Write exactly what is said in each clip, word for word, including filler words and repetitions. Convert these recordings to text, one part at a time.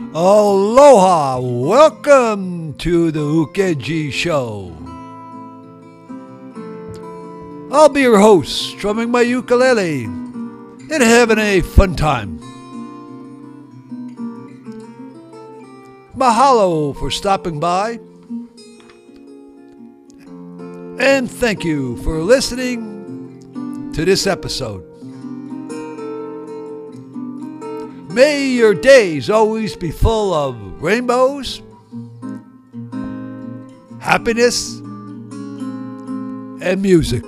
Aloha! Welcome to the Ukeji Show. I'll be your host, strumming my ukulele and having a fun time. Mahalo for stopping by. And thank you for listening to this episode. May your days always be full of rainbows, happiness, and music.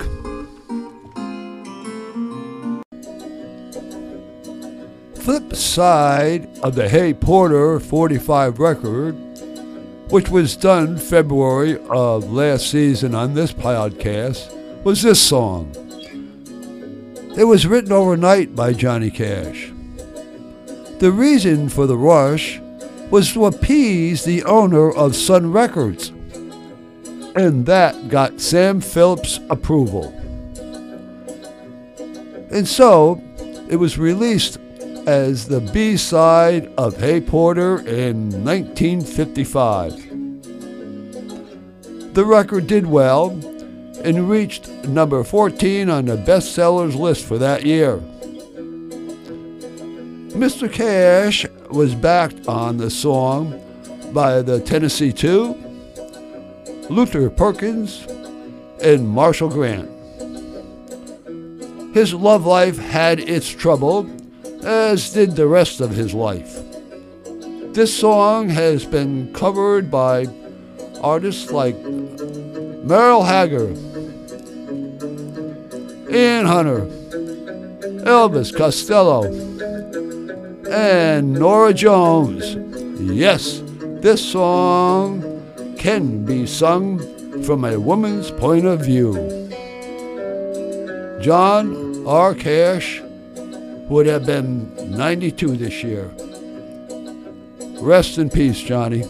Flip side of the Hey Porter forty-five record, which was done February of last season on this podcast, was this song. It was written overnight by Johnny Cash. The reason for the rush was to appease the owner of Sun Records, and that got Sam Phillips' approval. And so, it was released as the B-side of Hey Porter in nineteen fifty-five. The record did well and reached number fourteen on the bestsellers list for that year. Mister Cash was backed on the song by the Tennessee Two, Luther Perkins, and Marshall Grant. His love life had its trouble, as did the rest of his life. This song has been covered by artists like Merle Haggard, Ian Hunter, Elvis Costello, and Norah Jones. Yes, this song can be sung from a woman's point of view. John R. Cash would have been ninety-two this year. Rest in peace, Johnny.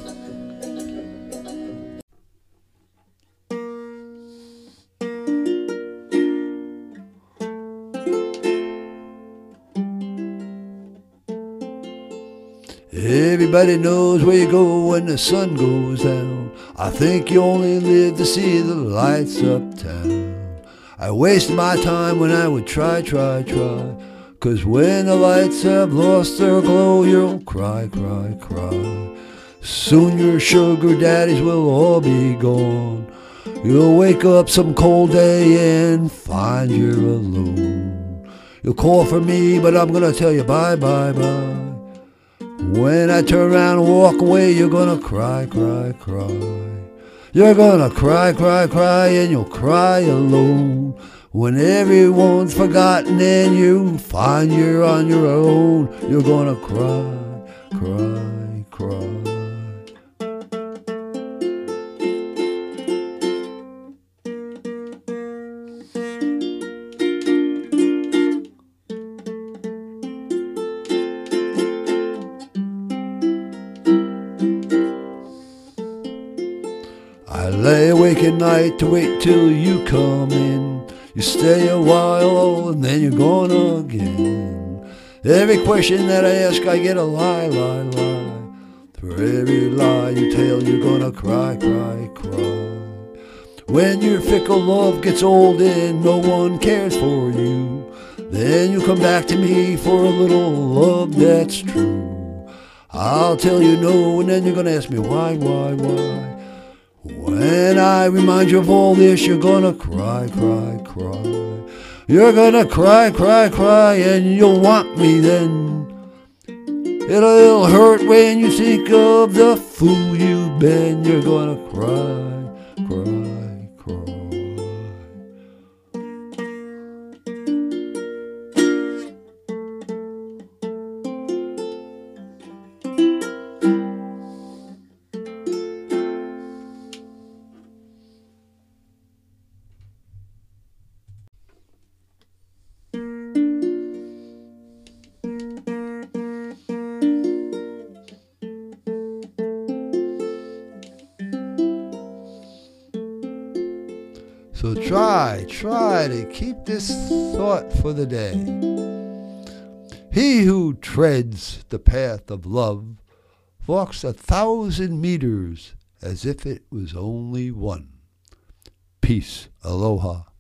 Everybody knows where you go when the sun goes down. I think you only live to see the lights uptown. I wasted my time when I would try, try, try. 'Cause when the lights have lost their glow, you'll cry, cry, cry. Soon your sugar daddies will all be gone. You'll wake up some cold day and find you're alone. You'll call for me, but I'm gonna tell you bye, bye, bye. When I turn around and walk away, you're gonna cry, cry, cry. You're gonna cry, cry, cry, and you'll cry alone. When everyone's forgotten and you find you're on your own, you're gonna cry, cry, cry. I lay awake at night to wait till you come in. You stay a while and then you're gone again. Every question that I ask I get a lie, lie, lie. For every lie you tell you're gonna cry, cry, cry. When your fickle love gets old and no one cares for you, then you come back to me for a little love that's true. I'll tell you no and then you're gonna ask me why, why, why. When I remind you of all this, you're gonna cry, cry, cry. You're gonna cry, cry, cry, and you'll want me then. It'll, it'll hurt when you think of the fool you've been. You're gonna cry, cry, cry. So try, try to keep this thought for the day. He who treads the path of love walks a thousand meters as if it was only one. Peace, aloha.